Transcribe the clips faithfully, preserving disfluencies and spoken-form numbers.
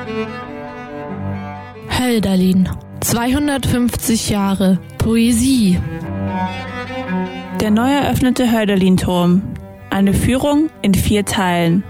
Hölderlin. zweihundertfünfzig Jahre Poesie. Der neu eröffnete Hölderlin-Turm. Eine Führung in vier Teilen.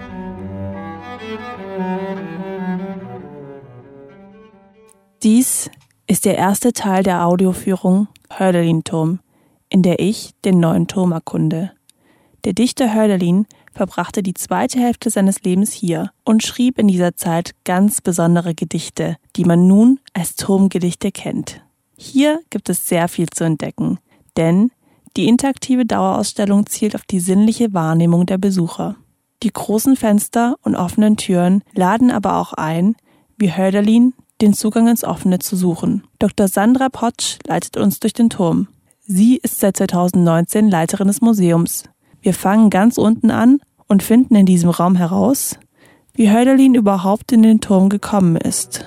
Dies ist der erste Teil der Audioführung Hölderlin-Turm, in der ich den neuen Turm erkunde. Der Dichter Hölderlin verbrachte die zweite Hälfte seines Lebens hier und schrieb in dieser Zeit ganz besondere Gedichte, die man nun als Turmgedichte kennt. Hier gibt es sehr viel zu entdecken, denn die interaktive Dauerausstellung zielt auf die sinnliche Wahrnehmung der Besucher. Die großen Fenster und offenen Türen laden aber auch ein, wie Hölderlin den Zugang ins Offene zu suchen. Doktor Sandra Potsch leitet uns durch den Turm. Sie ist seit zweitausendneunzehn Leiterin des Museums. Wir fangen ganz unten an und finden in diesem Raum heraus, wie Hölderlin überhaupt in den Turm gekommen ist.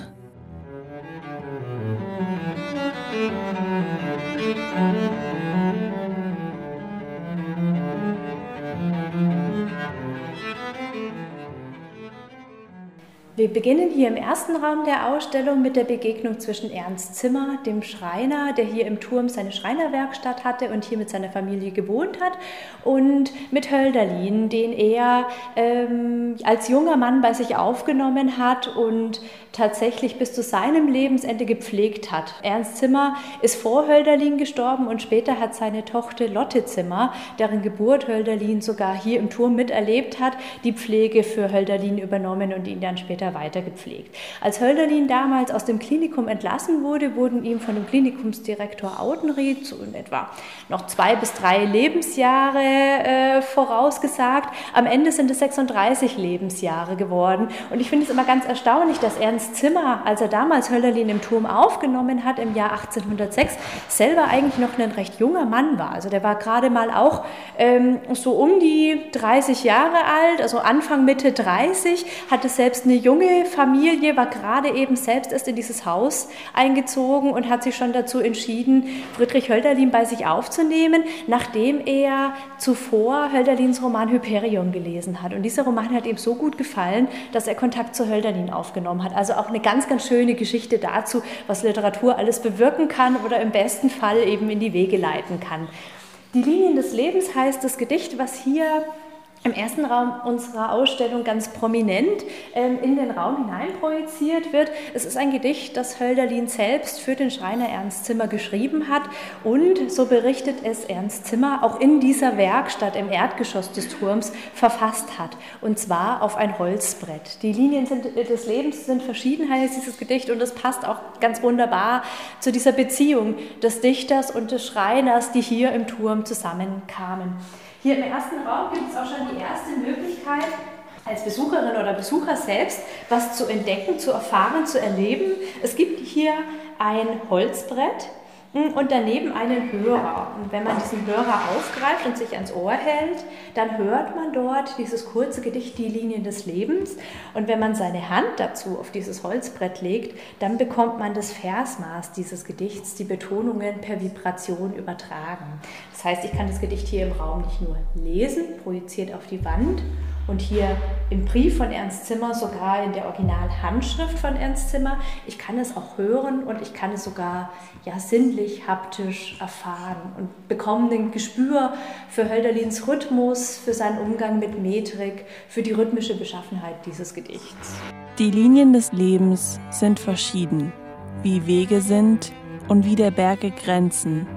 Wir beginnen hier im ersten Raum der Ausstellung mit der Begegnung zwischen Ernst Zimmer, dem Schreiner, der hier im Turm seine Schreinerwerkstatt hatte und hier mit seiner Familie gewohnt hat, und mit Hölderlin, den er ähm, als junger Mann bei sich aufgenommen hat und tatsächlich bis zu seinem Lebensende gepflegt hat. Ernst Zimmer ist vor Hölderlin gestorben und später hat seine Tochter Lotte Zimmer, deren Geburt Hölderlin sogar hier im Turm miterlebt hat, die Pflege für Hölderlin übernommen und ihn dann später weiter gepflegt. Als Hölderlin damals aus dem Klinikum entlassen wurde, wurden ihm von dem Klinikumsdirektor Audenried so in etwa noch zwei bis drei Lebensjahre äh, vorausgesagt. Am Ende sind es sechsunddreißig Lebensjahre geworden. Und ich finde es immer ganz erstaunlich, dass Ernst Zimmer, als er damals Hölderlin im Turm aufgenommen hat, im Jahr achtzehnhundertsechs, selber eigentlich noch ein recht junger Mann war. Also der war gerade mal auch ähm, so um die dreißig Jahre alt, also Anfang, Mitte dreißig, hatte selbst eine junge Familie, war gerade eben selbst erst in dieses Haus eingezogen und hat sich schon dazu entschieden, Friedrich Hölderlin bei sich aufzunehmen, nachdem er zuvor Hölderlins Roman Hyperion gelesen hat. Und dieser Roman hat ihm so gut gefallen, dass er Kontakt zu Hölderlin aufgenommen hat. Also auch eine ganz, ganz schöne Geschichte dazu, was Literatur alles bewirken kann oder im besten Fall eben in die Wege leiten kann. Die Linien des Lebens heißt das Gedicht, was hier im ersten Raum unserer Ausstellung ganz prominent ähm, in den Raum hinein projiziert wird. Es ist ein Gedicht, das Hölderlin selbst für den Schreiner Ernst Zimmer geschrieben hat, und so berichtet es Ernst Zimmer auch in dieser Werkstatt im Erdgeschoss des Turms verfasst hat, und zwar auf ein Holzbrett. Die Linien sind, des Lebens sind verschieden, heißt dieses Gedicht, und es passt auch ganz wunderbar zu dieser Beziehung des Dichters und des Schreiners, die hier im Turm zusammenkamen. Hier im ersten Raum gibt es auch schon die erste Möglichkeit, als Besucherin oder Besucher selbst was zu entdecken, zu erfahren, zu erleben. Es gibt hier ein Holzbrett und daneben einen Hörer. Und wenn man diesen Hörer aufgreift und sich ans Ohr hält, dann hört man dort dieses kurze Gedicht, die Linien des Lebens. Und wenn man seine Hand dazu auf dieses Holzbrett legt, dann bekommt man das Versmaß dieses Gedichts, die Betonungen per Vibration übertragen. Das heißt, ich kann das Gedicht hier im Raum nicht nur lesen, projiziert auf die Wand, und hier im Brief von Ernst Zimmer sogar in der Originalhandschrift von Ernst Zimmer. Ich kann es auch hören und ich kann es sogar ja, sinnlich, haptisch erfahren und bekomme ein Gespür für Hölderlins Rhythmus, für seinen Umgang mit Metrik, für die rhythmische Beschaffenheit dieses Gedichts. Die Linien des Lebens sind verschieden, wie Wege sind und wie der Berge Grenzen.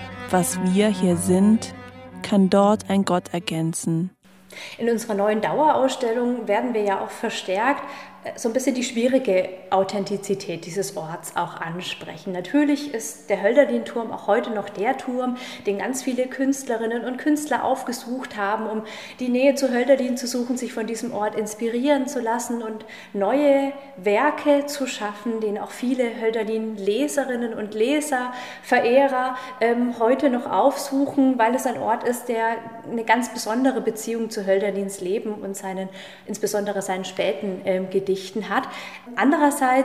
Was wir hier sind, kann dort ein Gott ergänzen. In unserer neuen Dauerausstellung werden wir ja auch verstärkt so ein bisschen die schwierige Authentizität dieses Orts auch ansprechen. Natürlich ist der Hölderlin-Turm auch heute noch der Turm, den ganz viele Künstlerinnen und Künstler aufgesucht haben, um die Nähe zu Hölderlin zu suchen, sich von diesem Ort inspirieren zu lassen und neue Werke zu schaffen, den auch viele Hölderlin-Leserinnen und Leser, Verehrer ähm, heute noch aufsuchen, weil es ein Ort ist, der eine ganz besondere Beziehung zu Hölderlins Leben und seinen, insbesondere seinen späten ähm, Gedichten hat. Andererseits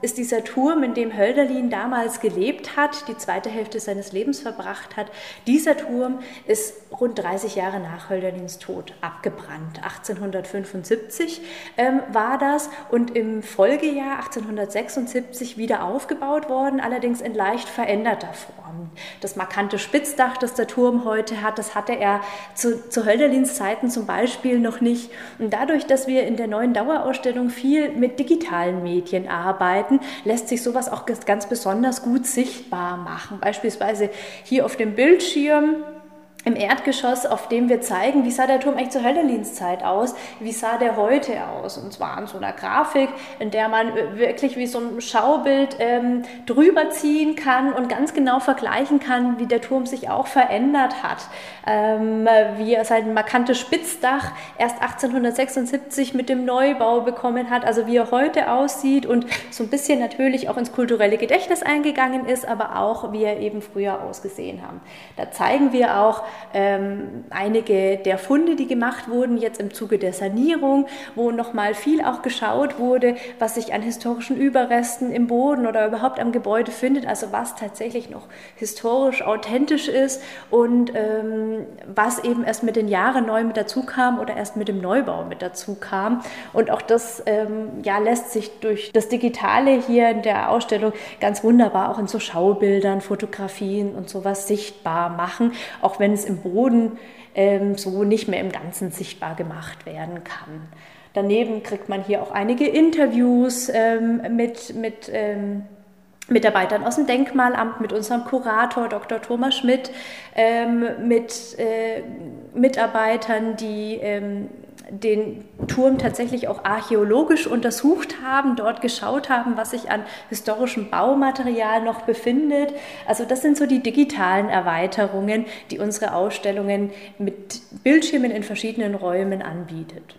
ist dieser Turm, in dem Hölderlin damals gelebt hat, die zweite Hälfte seines Lebens verbracht hat. Dieser Turm ist rund dreißig Jahre nach Hölderlins Tod abgebrannt. achtzehnhundertfünfundsiebzig ähm, war das und im Folgejahr achtzehnhundertsechsundsiebzig wieder aufgebaut worden, allerdings in leicht veränderter Form. Das markante Spitzdach, das der Turm heute hat, das hatte er zu, zu Hölderlins Zeiten zum Beispiel noch nicht. Und dadurch, dass wir in der neuen Dauerausstellung viel mit digitalen Medien arbeiten, lässt sich sowas auch ganz besonders gut sichtbar machen. Beispielsweise hier auf dem Bildschirm im Erdgeschoss, auf dem wir zeigen, wie sah der Turm eigentlich zu Hölderlins Zeit aus, wie sah der heute aus. Und zwar in so einer Grafik, in der man wirklich wie so ein Schaubild ähm, drüber ziehen kann und ganz genau vergleichen kann, wie der Turm sich auch verändert hat. Ähm, wie er sein markantes Spitzdach erst achtzehnhundertsechsundsiebzig mit dem Neubau bekommen hat, also wie er heute aussieht und so ein bisschen natürlich auch ins kulturelle Gedächtnis eingegangen ist, aber auch, wie er eben früher ausgesehen hat. Da zeigen wir auch Ähm, einige der Funde, die gemacht wurden, jetzt im Zuge der Sanierung, wo nochmal viel auch geschaut wurde, was sich an historischen Überresten im Boden oder überhaupt am Gebäude findet, also was tatsächlich noch historisch authentisch ist und ähm, was eben erst mit den Jahren neu mit dazu kam oder erst mit dem Neubau mit dazu kam. Und auch das ähm, ja, lässt sich durch das Digitale hier in der Ausstellung ganz wunderbar auch in so Schaubildern, Fotografien und sowas sichtbar machen, auch wenn es im Boden ähm, so nicht mehr im Ganzen sichtbar gemacht werden kann. Daneben kriegt man hier auch einige Interviews ähm, mit, mit ähm, Mitarbeitern aus dem Denkmalamt, mit unserem Kurator Doktor Thomas Schmidt, ähm, mit äh, Mitarbeitern, die ähm, den Turm tatsächlich auch archäologisch untersucht haben, dort geschaut haben, was sich an historischem Baumaterial noch befindet. Also das sind so die digitalen Erweiterungen, die unsere Ausstellungen mit Bildschirmen in verschiedenen Räumen anbietet.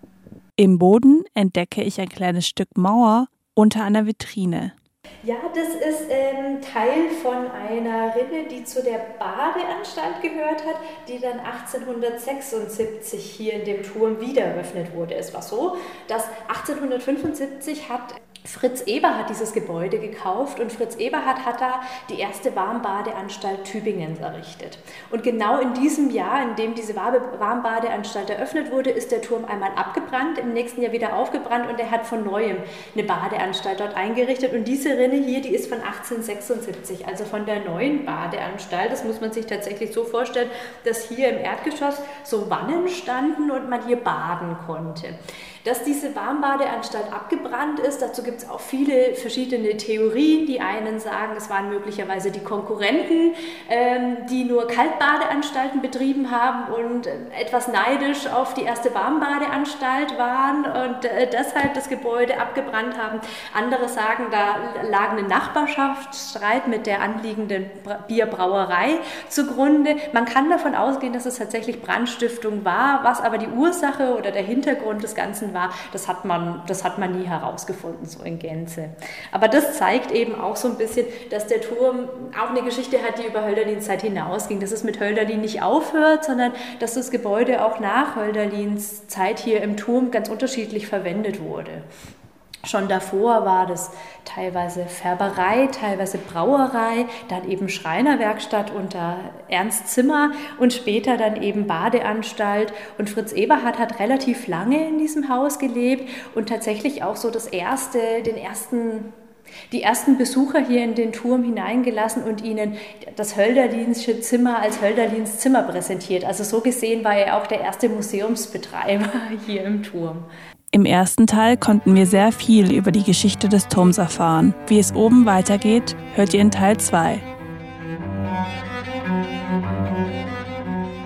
Im Boden entdecke ich ein kleines Stück Mauer unter einer Vitrine. Ja, das ist ähm, Teil von einer Rinne, die zu der Badeanstalt gehört hat, die dann achtzehnhundertsechsundsiebzig hier in dem Turm wieder eröffnet wurde. Es war so, dass achtzehnhundertfünfundsiebzig hat Fritz Eberhard dieses Gebäude gekauft und Fritz Eberhard hat da die erste Warmbadeanstalt Tübingens errichtet. Und genau in diesem Jahr, in dem diese Warmbadeanstalt eröffnet wurde, ist der Turm einmal abgebrannt, im nächsten Jahr wieder aufgebrannt und er hat von Neuem eine Badeanstalt dort eingerichtet. Und diese Rinne hier, die ist von achtzehnhundertsechsundsiebzig, also von der neuen Badeanstalt. Das muss man sich tatsächlich so vorstellen, dass hier im Erdgeschoss so Wannen standen und man hier baden konnte. Dass diese Warmbadeanstalt abgebrannt ist, dazu gibt es auch viele verschiedene Theorien. Die einen sagen, es waren möglicherweise die Konkurrenten, ähm, die nur Kaltbadeanstalten betrieben haben und äh, etwas neidisch auf die erste Warmbadeanstalt waren und äh, deshalb das Gebäude abgebrannt haben. Andere sagen, da lag eine Nachbarschaftsstreit mit der anliegenden Bierbrauerei zugrunde. Man kann davon ausgehen, dass es tatsächlich Brandstiftung war, was aber die Ursache oder der Hintergrund des Ganzen war, das hat man, das hat man nie herausgefunden, so in Gänze. Aber das zeigt eben auch so ein bisschen, dass der Turm auch eine Geschichte hat, die über Hölderlins Zeit hinausging, dass es mit Hölderlin nicht aufhört, sondern dass das Gebäude auch nach Hölderlins Zeit hier im Turm ganz unterschiedlich verwendet wurde. Schon davor war das teilweise Färberei, teilweise Brauerei, dann eben Schreinerwerkstatt unter Ernst Zimmer und später dann eben Badeanstalt. Und Fritz Eberhard hat relativ lange in diesem Haus gelebt und tatsächlich auch so das erste, den ersten die ersten Besucher hier in den Turm hineingelassen und ihnen das Hölderlinsche Zimmer als Hölderlins Zimmer präsentiert. Also so gesehen war er auch der erste Museumsbetreiber hier im Turm. Im ersten Teil konnten wir sehr viel über die Geschichte des Turms erfahren. Wie es oben weitergeht, hört ihr in Teil zwei.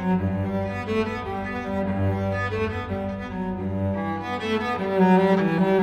Musik